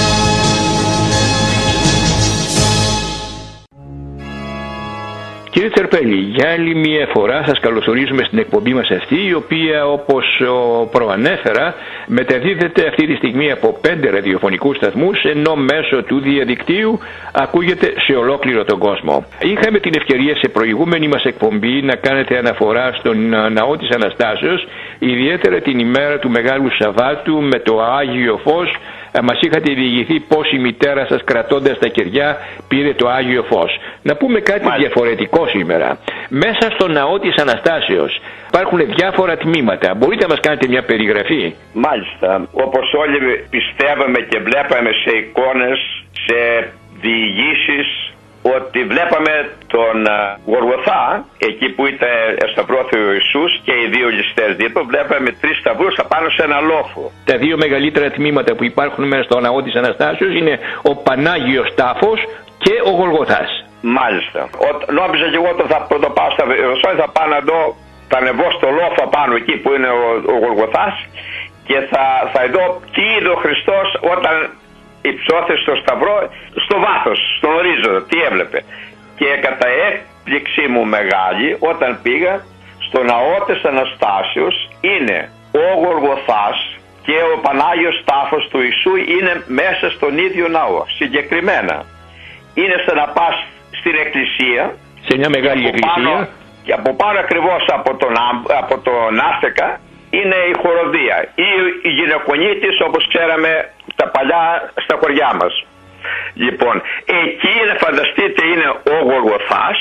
Κύριε Τσερπέλη, για άλλη μια φορά σας καλωσορίζουμε στην εκπομπή μας αυτή, η οποία, όπως προανέφερα, μεταδίδεται αυτή τη στιγμή από πέντε ραδιοφωνικούς σταθμούς, ενώ μέσω του διαδικτύου ακούγεται σε ολόκληρο τον κόσμο. Είχαμε την ευκαιρία σε προηγούμενη μας εκπομπή να κάνετε αναφορά στον ναό της Αναστάσεως, ιδιαίτερα την ημέρα του Μεγάλου Σαββάτου με το Άγιο Φως. Μας είχατε διηγηθεί πως η μητέρα σας, κρατώντας τα κεριά, πήρε το Άγιο Φως. Να πούμε κάτι Μάλιστα. διαφορετικό σήμερα. Μέσα στο ναό της Αναστάσεως υπάρχουν διάφορα τμήματα. Μπορείτε να μας κάνετε μια περιγραφή? Μάλιστα. Όπως όλοι πιστεύαμε και βλέπαμε σε εικόνες, σε διηγήσεις, ότι βλέπαμε τον Γολγοθά, εκεί που ήταν σταυρώθη ο Ιησούς και οι δύο ληστές δίπλα, βλέπαμε τρεις σταυρούς απάνω σε ένα λόφο. Τα δύο μεγαλύτερα τμήματα που υπάρχουν μέσα στο ναό της Αναστάσεως είναι ο Πανάγιος Τάφος και ο Γολγοθάς. Μάλιστα. Ο, νόμιζα και εγώ ότι θα πρωτοπάω στα Ιεροσόλυμα, θα πάω να δω, θα ανεβώ στο λόφο πάνω εκεί που είναι ο, ο Γολγοθάς και θα, θα δω τι είδε ο Χριστός όταν υψώθηκε στο σταυρό, στο βάθος, στον ορίζοντα, τι έβλεπε. Και κατά έκπληξή μου μεγάλη, όταν πήγα στο ναό της Αναστάσεως, είναι ο Γολγοθάς και ο Πανάγιος Τάφος του Ιησού είναι μέσα στον ίδιο ναό. Συγκεκριμένα είναι σαν να πας στην εκκλησία, σε μια μεγάλη και εκκλησία, πάνω, και από πάνω ακριβώς από τον, από τον Άστεκα είναι η χοροδία ή η γυναικονίτης, όπως ξέραμε τα παλιά στα χωριά μας. Λοιπόν, εκεί είναι, φανταστείτε, είναι ο Γολγοθάς,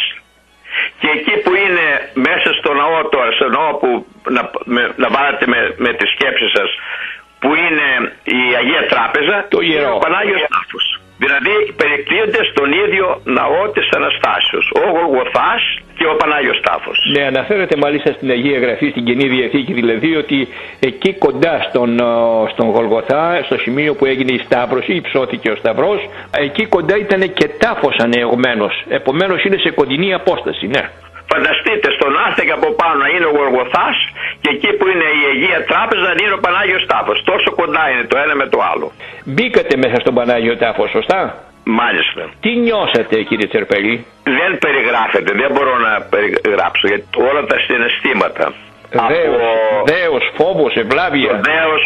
και εκεί που είναι μέσα στο ναό τώρα, στο ναό που να, με, να βάλετε με, με τις σκέψεις σας, που είναι η Αγία Τράπεζα, το ιερό, είναι ο Πανάγιος Τάφος. Δηλαδή περικλείονται στον ίδιο ναό της Αναστάσεως, ο Γολγοθάς και ο Πανάγιος Τάφος. Ναι, αναφέρεται μάλιστα στην Αγία Γραφή, στην Καινή Διαθήκη δηλαδή, ότι εκεί κοντά στον, στον Γολγοθά, στο σημείο που έγινε η Σταύρωση, υψώθηκε ο Σταυρός, εκεί κοντά ήταν και τάφος ανεωγμένος, επομένως είναι σε κοντινή απόσταση, ναι. Φανταστείτε στον Άστεκα από πάνω να είναι ο Γολγοθάς και εκεί που είναι η Αγία Τράπεζα να είναι ο Πανάγιος Τάφος. Τόσο κοντά είναι το ένα με το άλλο. Μπήκατε μέσα στον Πανάγιο Τάφο, σωστά? Μάλιστα. Τι νιώσατε, κύριε Τσερπέλη? Δεν περιγράφεται, δεν μπορώ να περιγράψω, γιατί όλα τα συναισθήματα. Δέος, από... δέος, φόβος, ευλάβεια. Δέος,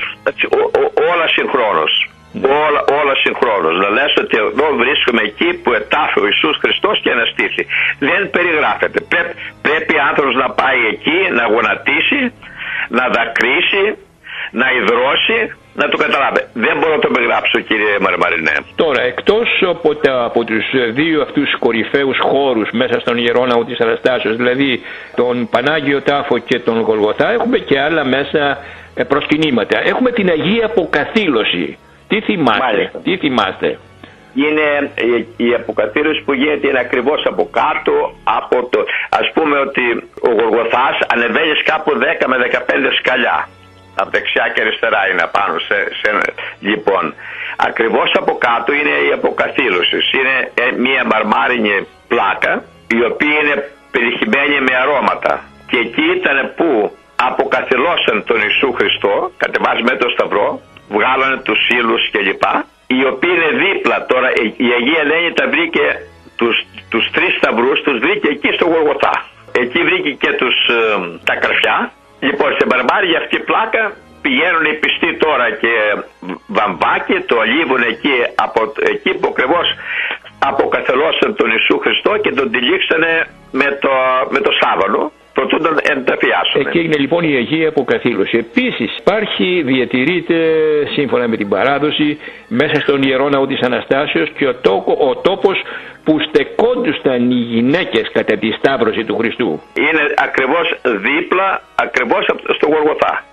όλα συγχρόνως. Όλα, όλα συγχρόνως. Να λες ότι εδώ βρίσκομαι εκεί που ετάφη ο Ιησούς Χριστός και αναστήθη. Δεν περιγράφεται. Πρέπει, πρέπει άνθρωπος να πάει εκεί, να γονατίσει, να δακρύσει, να υδρώσει, να το καταλάβει. Δεν μπορώ να το περιγράψω, κύριε Μαρμαρινέ. Τώρα, εκτός από, τα, από τους δύο αυτούς κορυφαίους χώρους μέσα στον Ιερό Ναό της Αναστάσεως, δηλαδή τον Πανάγιο Τάφο και τον Γολγοθά, έχουμε και άλλα μέσα προσκυνήματα. Έχουμε την Αγία Αποκαθήλωση. Τι θυμάστε, τι θυμάστε? Είναι η, η αποκαθήλωση που γίνεται, είναι ακριβώς από κάτω, από το, ας πούμε ότι ο Γολγοθάς ανεβαίνεις κάπου δέκα με δεκαπέντε σκαλιά. Από δεξιά και αριστερά είναι απάνω. Σε, σε, λοιπόν, ακριβώς από κάτω είναι η αποκαθήλωση. Είναι μια μαρμάρινη πλάκα, η οποία είναι περιχυμένη με αρώματα. Και εκεί ήταν που αποκαθηλώσαν τον Ιησού Χριστό, κατεβάζει με το σταυρό, βγάλανε τους ύλους κλπ. οι οποίοι είναι δίπλα. Τώρα η Αγία Ελένη τα βρήκε, τους, τους τρεις σταυρούς τους βρήκε εκεί στο Γολγοθά. Εκεί βρήκε και τους, ε, τα καρφιά. Λοιπόν, σε Μπαρμπάρι αυτή πλάκα πηγαίνουν οι πιστοί τώρα και βαμβάκι, το αλίβουν εκεί, από εκεί που ακριβώς αποκαθελώσαν τον Ιησού Χριστό και τον τυλίξανε με το, με το σάβανο. Προτού τον ενταφιάσουν. Εκεί είναι λοιπόν η Αγία Αποκαθήλωση. Επίσης υπάρχει, διατηρείται σύμφωνα με την παράδοση μέσα στον Ιερό Ναό της Αναστάσεως και ο, τόκο, ο τόπος που στεκόντουσαν οι γυναίκες κατά τη Σταύρωση του Χριστού. Είναι ακριβώς δίπλα, ακριβώς στο Γολγοθά.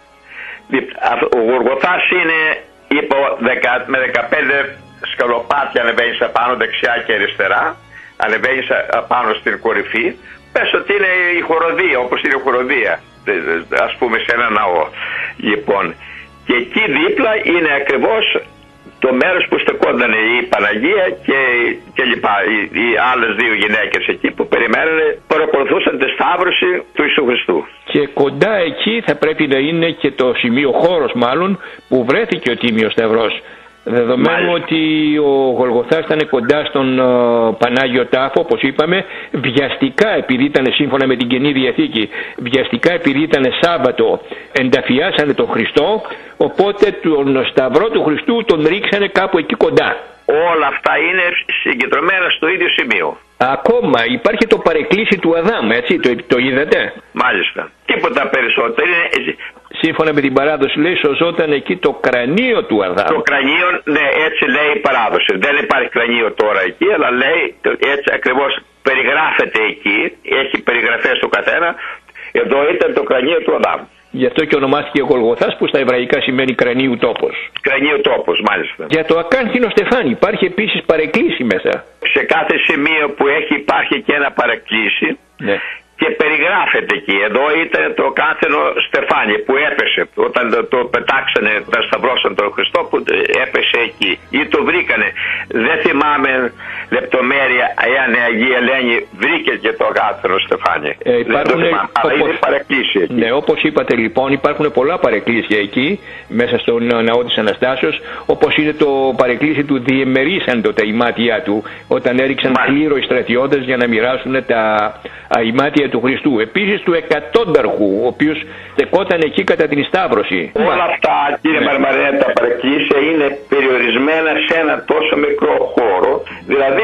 Ο Γολγοθάς είναι, είπα, με δεκαπέντε σκαλοπάτια ανεβαίνεις απάνω δεξιά και αριστερά, ανεβαίνεις απάνω στην κορυφή. Πες ότι είναι η χοροδία, όπως είναι η χοροδία, ας πούμε, σε ένα ναό. Λοιπόν, και εκεί δίπλα είναι ακριβώς το μέρος που στεκόταν η Παναγία και, και λοιπά, οι, οι άλλες δύο γυναίκες εκεί που περιμένανε, παρακολουθούσαν τη Σταύρωση του Ιησού Χριστού. Και κοντά εκεί θα πρέπει να είναι και το σημείο, χώρος μάλλον, που βρέθηκε ο Τίμιος Σταυρός. Δεδομένου ότι ο Γολγοθάς ήταν κοντά στον uh, Πανάγιο Τάφο, όπως είπαμε, βιαστικά, επειδή ήταν σύμφωνα με την Καινή Διαθήκη, βιαστικά επειδή ήταν Σάββατο, ενταφιάσανε τον Χριστό, οπότε τον Σταυρό του Χριστού τον ρίξανε κάπου εκεί κοντά. Όλα αυτά είναι συγκεντρωμένα στο ίδιο σημείο. Ακόμα υπάρχει το παρεκκλήσι του Αδάμ, έτσι, το, το είδατε? Μάλιστα. Τίποτα περισσότερο. Είναι... Σύμφωνα με την παράδοση λέει σωζόταν εκεί το κρανίο του Αδάμ. Το κρανίο, ναι, έτσι λέει η παράδοση. Δεν υπάρχει κρανίο τώρα εκεί, αλλά λέει έτσι ακριβώς περιγράφεται εκεί. Έχει περιγραφές στο καθένα. Εδώ ήταν το κρανίο του Αδάμ. Γι' αυτό και ονομάστηκε Γολγοθάς, που στα εβραϊκά σημαίνει κρανίου τόπος. Κρανίου τόπος, μάλιστα. Για το ακάνθινο στεφάνι υπάρχει επίσης παρεκκλήσι μέσα. Σε κάθε σημείο που έχει υπάρχει και ένα παρεκκλήσι. Ναι. Και περιγράφεται εκεί. Εδώ ήταν το κάθενο στεφάνι που έπεσε όταν το, το πετάξανε, τα σταυρώσαν τον Χριστό, που έπεσε εκεί ή το βρήκανε. Δεν θυμάμαι λεπτομέρεια εάν η Αγία Ελένη βρήκε και το κάθενο στεφάνι. Ε, υπάρχουν, θυμάμαι, όπως, αλλά είναι παρεκκλήσια εκεί. Ναι, όπως είπατε λοιπόν, υπάρχουν πολλά παρεκκλήσια εκεί μέσα στον Ναό της Αναστάσεως, όπως είναι το παρεκκλήσι του διεμερίσαντο τα ημάτια του, όταν έριξαν κλήρο οι στρατιώτες για να μοιράσουν τα ημάτια του Χριστού. Επίσης του εκατόνταρχου, ο οποίος στεκόταν εκεί κατά την Σταύρωση. Όλα αυτά, κύριε ναι. Μαρμαρένα, τα παρεκκλήσια είναι περιορισμένα σε ένα τόσο μικρό χώρο, δηλαδή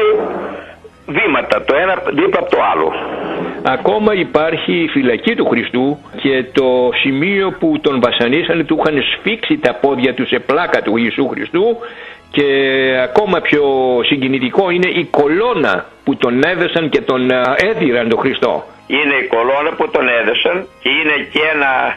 βήματα, το ένα δίπλα από το άλλο. Ακόμα υπάρχει η φυλακή του Χριστού και το σημείο που τον βασανίσανε, του είχαν σφίξει τα πόδια του σε πλάκα του Ιησού Χριστού. Και ακόμα πιο συγκινητικό είναι η κολόνα που τον έδεσαν και τον έδιραν τον Χριστό. Είναι η κολόνα που τον έδεσαν και είναι και ένα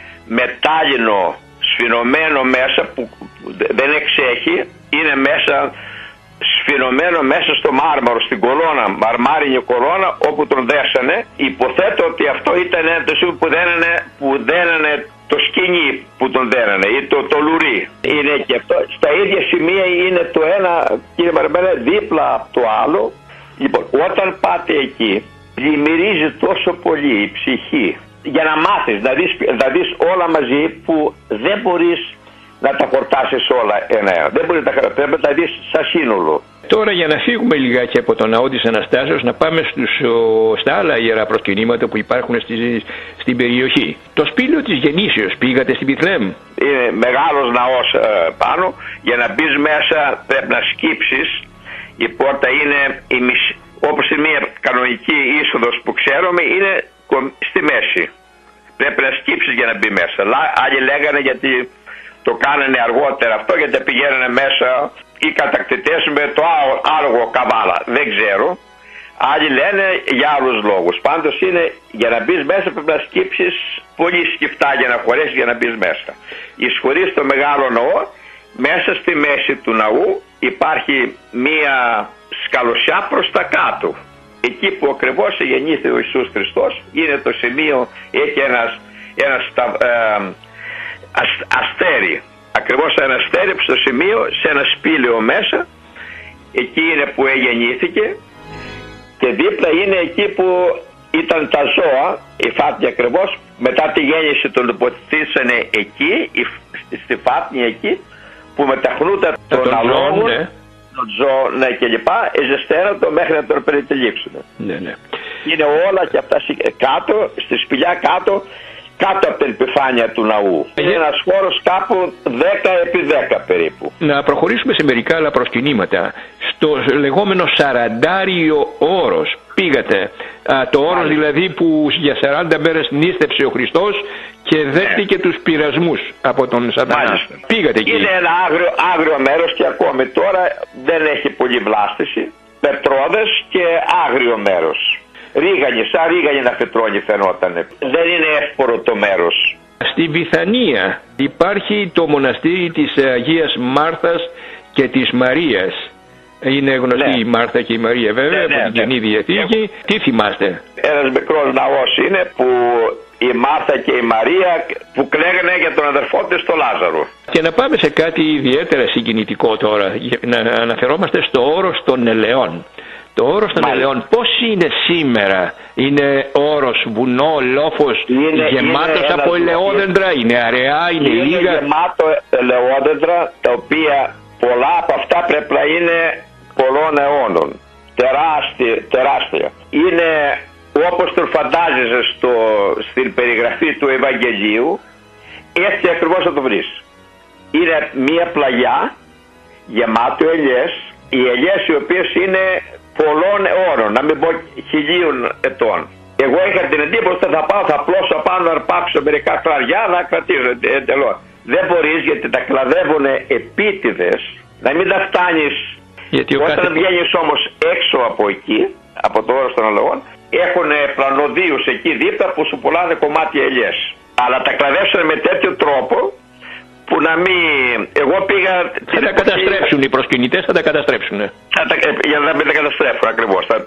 μετάλλινο σφινωμένο μέσα που δεν εξέχει, είναι μέσα σφινωμένο μέσα στο μάρμαρο, στην κολόνα, μαρμάρινη κολόνα όπου τον δέσανε. Υποθέτω ότι αυτό ήταν το σημείο που δένανε, που δένανε το σκηνή που τον δένανε ή το, το λουρί. Είναι και αυτό. Στα ίδια σημεία είναι το ένα, κύριε Μαρμαρένα, δίπλα από το άλλο. Λοιπόν, όταν πάτε εκεί, πλημμυρίζει τόσο πολύ η ψυχή για να μάθεις, να δεις, να δεις όλα μαζί που δεν μπορείς να τα χορτάσεις όλα ένα-ένα. Δεν μπορείς να τα χορτάσεις, να τα δεις σαν σύνολο. Τώρα για να φύγουμε λιγάκι από τον Ναό της Αναστάσεως, να πάμε στους, στα άλλα ιερά προσκυνήματα που υπάρχουν στη, στην περιοχή. Το σπήλαιο της Γεννήσεως, πήγατε στην Πιθλέμ? Είναι μεγάλος ναός ε, πάνω. Για να μπεις μέσα πρέπει να σκύψεις. Η πόρτα είναι η μισή, όπως είναι μια κανονική είσοδος που ξέρουμε, είναι στη μέση. Πρέπει να σκύψεις για να μπει μέσα. Άλλοι λέγανε γιατί το κάνανε αργότερα αυτό, γιατί πηγαίνανε μέσα οι κατακτητές με το άργο καβάλα. Δεν ξέρω. Άλλοι λένε για άλλους λόγους. Πάντως είναι για να μπεις μέσα πρέπει να σκύψεις πολύ σκυφτά για να χωρέσεις για να μπεις μέσα. Εισχωρείς στο μεγάλο ναό, μέσα στη μέση του ναού υπάρχει μία σκαλωσιά προς τα κάτω. Εκεί που ακριβώς γεννήθηκε ο Ιησούς Χριστός, είναι το σημείο, έχει ένας, ένας ε, αστέρι. Ακριβώς ένα αστέρι στο σημείο, σε ένα σπήλαιο μέσα, εκεί είναι που γεννήθηκε, και δίπλα είναι εκεί που ήταν τα ζώα, η Φάτνη ακριβώς, μετά τη γέννηση τον τοποθετήσανε εκεί, στη Φάτνη εκεί, που με τα χνούτα των αλόγων, ναι. των ζώων, ναι, και λοιπά, εζεσταίνονται μέχρι να τον περιτυλίξουν. Ναι, ναι. Είναι όλα και αυτά κάτω, στη σπηλιά κάτω, κάτω από την επιφάνεια του ναού. Είναι ένας χώρος κάπου δέκα επί δέκα περίπου. Να προχωρήσουμε σε μερικά άλλα προσκυνήματα. Στο λεγόμενο σαραντάριο όρος πήγατε. Α, το όρος δηλαδή που για σαράντα μέρες νήστευσε ο Χριστός και δέχτηκε ναι. τους πειρασμούς από τον Σατανά. Μάλιστα. Πήγατε εκεί. Είναι ένα άγριο, άγριο μέρος και ακόμη τώρα δεν έχει πολύ βλάστηση. Πετρόδες και άγριο μέρος. Ρίγανη, σαν ρίγανη να πετρώνει φαινόταν. Δεν είναι εύπορο το μέρος. Στη Βηθανία υπάρχει το μοναστήρι της Αγίας Μάρθας και της Μαρίας. Είναι γνωστή ναι. η Μάρθα και η Μαρία βέβαια ναι, ναι, από την Καινή ναι. Διαθήκη. Ναι. Τι θυμάστε? Ένας μικρός ναός είναι που η Μάρθα και η Μαρία που κλαίγανε για τον αδερφό της τον Λάζαρο. Και να πάμε σε κάτι ιδιαίτερα συγκινητικό τώρα. Να αναφερόμαστε στο όρος των ελαιών. Το όρος των ελαιών πώς είναι σήμερα? Είναι όρος, βουνό, λόφος, είναι, γεμάτος είναι από ελαιόδεντρα, είναι αραιά, είναι, είναι λίγα? Είναι γεμάτο ελαιόδεντρα, τα οποία πολλά από αυτά πρέπει να είναι πολλών αιώνων. Τεράστια, τεράστια. Είναι όπως το φαντάζεσαι στο, στην περιγραφή του Ευαγγελίου, έτσι ακριβώς θα το βρεις. Είναι μία πλαγιά γεμάτο ελιές, οι ελιές οι οποίες είναι πολλών αιώνων, να μην πω χιλίων ετών. Εγώ είχα την εντύπωση ότι θα πάω, θα πλώσω πάνω, να αρπάξω μερικά κλαδιά, να κρατήσω εντελώς. Δεν μπορείς, γιατί τα κλαδεύουν επίτηδες, να μην τα φτάνεις. Γιατί όταν κάθε... βγαίνεις όμως έξω από εκεί, από το όρος των αλογών, έχουν πλανοδίους εκεί δίπλα που σου πουλάνε κομμάτια ελιές. Αλλά τα κλαδεύσανε με τέτοιο τρόπο που να μην... Εγώ πήγα... Θα τα καταστρέψουν οι προσκυνητές, θα τα καταστρέψουν. Θα τα... Για να μην τα καταστρέφουν ακριβώς. Θα...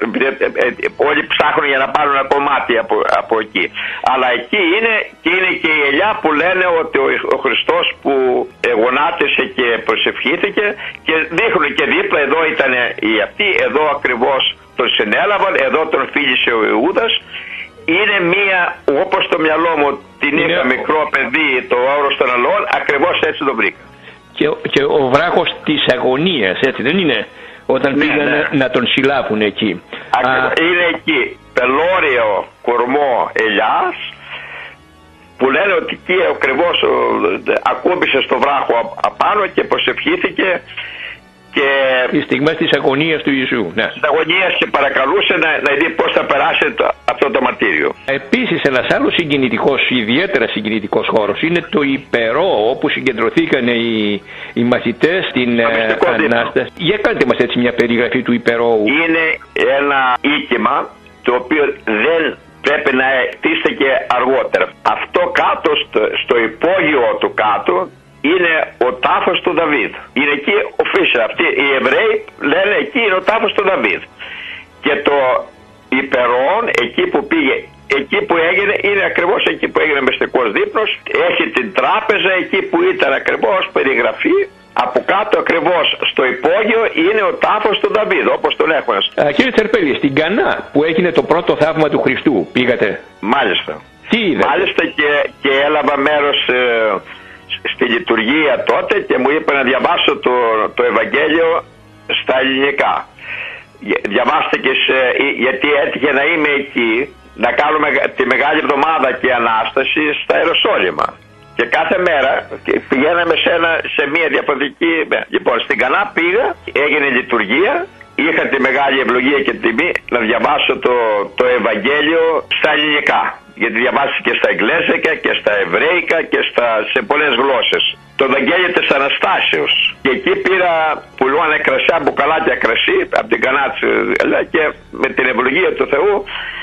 Όλοι ψάχνουν για να πάρουν ένα κομμάτι από, από εκεί. Αλλά εκεί είναι και είναι και η ελιά που λένε ότι ο, ο Χριστός που γονάτισε και προσευχήθηκε, και δείχνουν και δίπλα, εδώ ήταν οι αυτοί, εδώ ακριβώς τον συνέλαβαν, εδώ τον φίλησε ο Ιούδας. Είναι μία, όπως το μυαλό μου την είχα είναι... μικρό παιδί, το όρος των αλόγων, ακριβώς έτσι το βρήκα. Και, και ο βράχος της αγωνίας, έτσι δεν είναι, όταν ναι, πήγαν ναι. να τον συλλάβουν εκεί? Ακριβώς, Α... είναι εκεί, πελώριο κορμό ελιάς, που λένε ότι εκεί ακριβώς ακούμπησε στο βράχο απάνω και προσευχήθηκε. Και οι στιγμές της αγωνίας του Ιησού. Ναι. Της αγωνίας, και παρακαλούσε να, να δει πώς θα περάσει το, αυτό το μαρτύριο. Επίσης ένας άλλος συγκινητικός, ιδιαίτερα συγκινητικός χώρος είναι το Υπερό, όπου συγκεντρωθήκαν οι, οι μαθητές στην ε, Ανάσταση. Για κάντε μας έτσι μια περιγραφή του Υπερώου. Είναι ένα οίκημα το οποίο δεν πρέπει να χτίστηκε αργότερα. Αυτό κάτω στο, στο υπόγειο του κάτω είναι ο τάφος του Δαβίδ. Είναι εκεί ο Φίσερ. Αυτοί οι Εβραίοι λένε εκεί είναι ο τάφος του Δαβίδ. Και το Υπερών, εκεί που πήγε, εκεί που έγινε, είναι ακριβώς εκεί που έγινε μυστικός δείπνος. Έχει την τράπεζα εκεί που ήταν ακριβώς περιγραφή. Από κάτω ακριβώς στο υπόγειο είναι ο τάφος του Δαβίδ, όπως τον έχουν. Α, κύριε Τσερπέλη, στην Κανά που έγινε το πρώτο θαύμα του Χριστού, πήγατε? Μάλιστα. Τι είδατε? Μάλιστα, και, και έλαβα μέρος ε, στη λειτουργία τότε, και μου είπε να διαβάσω το, το Ευαγγέλιο στα ελληνικά. Διαβάστηκε, γιατί έτυχε να είμαι εκεί, να κάνουμε τη Μεγάλη Εβδομάδα και Ανάσταση στα Ιεροσόλυμα. Και κάθε μέρα πηγαίναμε σε, ένα, σε μια διαφορετική... Λοιπόν, στην Κανά πήγα, έγινε λειτουργία, είχα τη μεγάλη ευλογία και τιμή να διαβάσω το, το Ευαγγέλιο στα ελληνικά. Γιατί διαβάστηκε στα Εγγλέζικα και στα Εβραίικα και στα, σε πολλές γλώσσες. Το Ευαγγέλιο της Αναστάσεως. Και εκεί πήρα πουλώνα κρασιά, μπουκαλάκια κρασί από την Κανά, και με την ευλογία του Θεού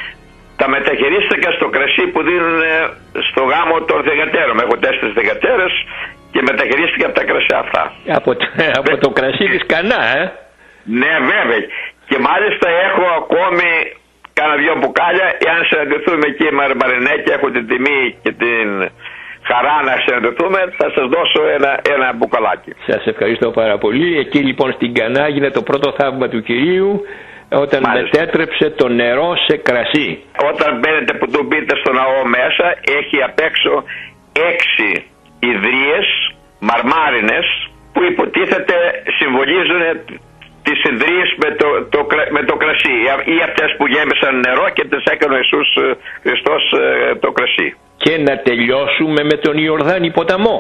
τα μεταχειρίστηκα στο κρασί που δίνουν στο γάμο των θυγατέρων. Έχω τέσσερις θυγατέρες και μεταχειρίστηκα από τα κρασιά αυτά. Από, από το κρασί της Κανά, ε? Ναι, βέβαια. Και μάλιστα έχω ακόμη κάνα δυο μπουκάλια. Εάν συναντηθούμε εκεί με Μαρινέκη, έχω την τιμή και την χαρά να συναντηθούμε, θα σας δώσω ένα, ένα μπουκαλάκι. Σας ευχαριστώ πάρα πολύ. Εκεί λοιπόν στην Κανά έγινε το πρώτο θαύμα του Κυρίου, όταν μάλιστα μετέτρεψε το νερό σε κρασί. Όταν μπαίνετε, που του μπείτε στο ναό μέσα, έχει απ' έξω έξι ιδρύες μαρμάρινες που που υποτίθεται συμβολίζουν τις συνδρίες με το, το, με το κρασί, ή αυτές που γέμισαν νερό και τις έκανε ο Ιησούς Χριστός το κρασί. Και να τελειώσουμε με τον Ιορδάνη ποταμό.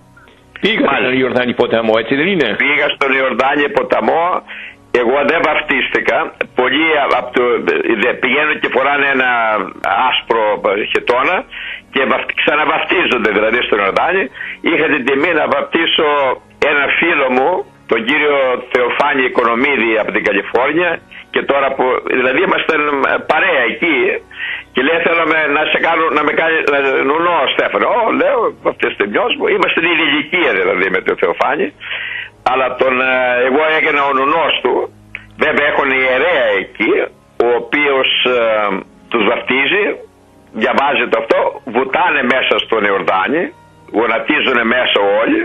Πήγα Μάλιστα. στον Ιορδάνη ποταμό, έτσι δεν είναι? Πήγα στον Ιορδάνη ποταμό. Εγώ δεν βαφτίστηκα. Πολλοί από το, πηγαίνουν και φοράνε ένα άσπρο χετώνα και ξαναβαφτίζονται δηλαδή στον Ιορδάνη. Είχα την τιμή να βαφτίσω ένα φίλο μου, τον κύριο Θεοφάνη Οικονομίδη από την Καλιφόρνια, και τώρα που δηλαδή ήμασταν παρέα εκεί και λέει θέλω να, σε κάνω, να με κάνει νουνό Στέφανο. Ω, λέω, αυτές τις νιός μου, είμαστε στην ίδια ηλικία δηλαδή με τον Θεοφάνη, αλλά τον, εγώ έγινα ο νουνός του. Βέβαια έχουν ιερέα εκεί, ο οποίος ε, τους βαφτίζει, διαβάζει το αυτό, βουτάνε μέσα στον Ιορδάνη, γονατίζουν μέσα όλοι,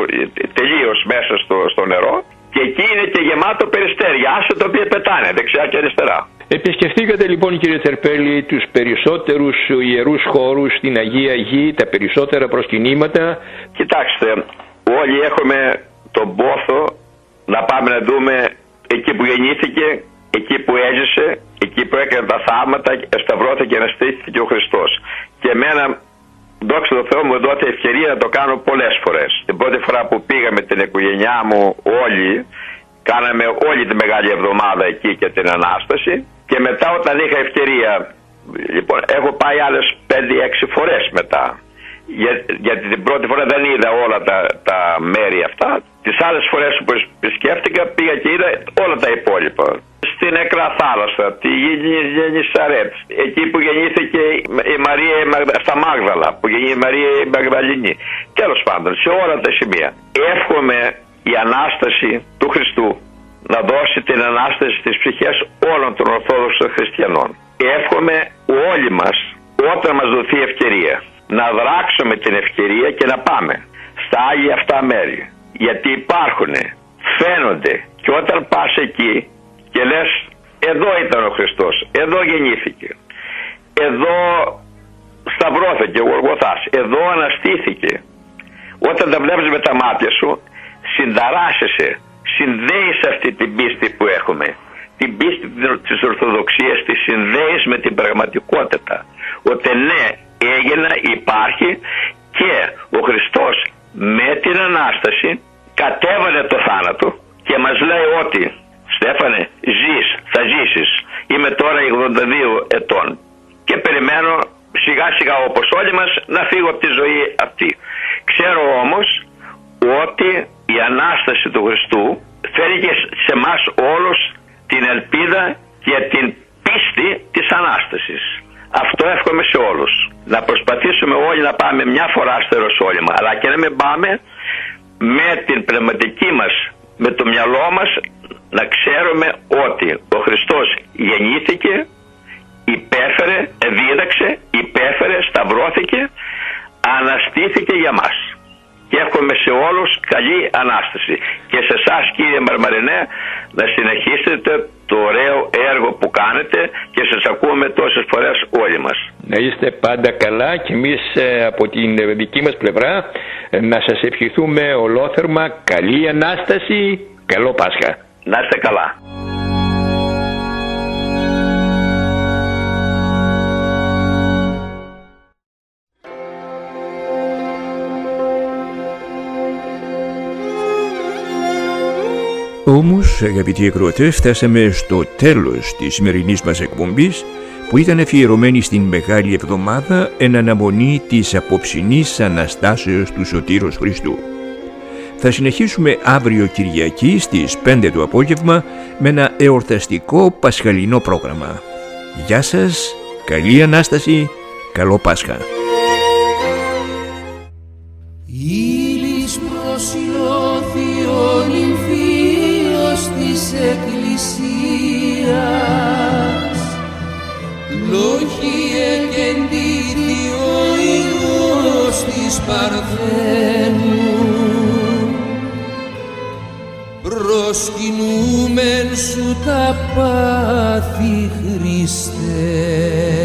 τελείως μέσα στο, στο νερό, και εκεί είναι και γεμάτο περιστέρια, άσε το οποίο πετάνε δεξιά και αριστερά. Επισκεφτήκατε λοιπόν, κύριε Τερπέλη, τους περισσότερους ιερούς χώρους στην Αγία Γη, τα περισσότερα προσκυνήματα? Κοιτάξτε, όλοι έχουμε τον πόθο να πάμε να δούμε εκεί που γεννήθηκε, εκεί που έζησε, εκεί που έκανε τα θαύματα, σταυρώθηκε και αναστήθηκε ο Χριστός. Και εμένα, δόξα τω Θεώ, μου δόθηκε ευκαιρία να το κάνω πολλές φορές. Την πρώτη φορά που πήγα με την οικογένειά μου όλοι, κάναμε όλη τη Μεγάλη Εβδομάδα εκεί και την Ανάσταση, και μετά όταν είχα ευκαιρία, λοιπόν, έχω πάει άλλες πέντε έξι φορές μετά. Για, γιατί την πρώτη φορά δεν είδα όλα τα, τα μέρη αυτά. Τις άλλες φορές που επισκέφτηκα πήγα και είδα όλα τα υπόλοιπα. Στην Νεκρά Θάλασσα, τη Γεννησαρέτ, εκεί που γεννήθηκε η Μαρία στα Μάγδαλα, που γεννήθηκε η Μαρία η Μαγδαληνή. Τέλος πάντων, σε όλα τα σημεία. Εύχομαι η Ανάσταση του Χριστού να δώσει την Ανάσταση στις ψυχές όλων των Ορθόδοξων Χριστιανών. Εύχομαι όλοι μας, όταν μας δοθεί ευκαιρία, να δράξουμε την ευκαιρία και να πάμε στα Άγια αυτά μέρη. Γιατί υπάρχουν, φαίνονται, και όταν πας εκεί και λες εδώ ήταν ο Χριστός, εδώ γεννήθηκε, εδώ σταυρώθηκε ο Γολγοθάς, εδώ αναστήθηκε. Όταν τα βλέπεις με τα μάτια σου, συνταράσσεσαι, συνδέεις αυτή την πίστη που έχουμε. Την πίστη της Ορθοδοξίας τη συνδέεις με την πραγματικότητα. Ότι ναι, έγινε, υπάρχει, και ο Χριστός με την Ανάσταση κατέβαλε το θάνατο και μας λέει ότι Στέφανε, ζεις, θα ζήσεις. Είμαι τώρα ογδόντα δύο ετών και περιμένω σιγά σιγά όπως όλοι μας να φύγω από τη ζωή αυτή. Ξέρω όμως ότι η Ανάσταση του Χριστού φέρει και σε εμάς όλους την ελπίδα και την πίστη της Ανάστασης. Αυτό εύχομαι σε όλους. Να προσπαθήσουμε όλοι να πάμε μια φορά στο Ιεροσόλυμα, αλλά και να μην πάμε με την πνευματική μας, με το μυαλό μας, να ξέρουμε ότι ο Χριστός γεννήθηκε, υπέφερε, δίδαξε, υπέφερε, σταυρώθηκε, αναστήθηκε για μας. Και εύχομαι σε όλους καλή Ανάσταση. Και σε εσάς, κύριε Μαρμαρινέ, να συνεχίσετε το ωραίο έργο που κάνετε και σας ακούμε τόσες φορές όλοι μας. Να είστε πάντα καλά, και εμείς από την δική μας πλευρά να σας ευχηθούμε ολόθερμα καλή Ανάσταση, καλό Πάσχα. Να είστε καλά. Όμως, αγαπητοί ακροατές, φτάσαμε στο τέλος της σημερινής μας εκπομπής, που ήταν αφιερωμένη στην Μεγάλη Εβδομάδα εν αναμονή της απόψινής Αναστάσεως του Σωτήρος Χριστού. Θα συνεχίσουμε αύριο Κυριακή στις πέντε το απόγευμα με ένα εορταστικό πασχαλινό πρόγραμμα. Γεια σας, καλή Ανάσταση, καλό Πάσχα. Ήλις προσιλώθη ο νυμφίος της Εκκλησίας, λόγοι εκεντήθη ο ήλιος της Παρθένου, προσκυνούμεν σου τα πάθη Χριστέ.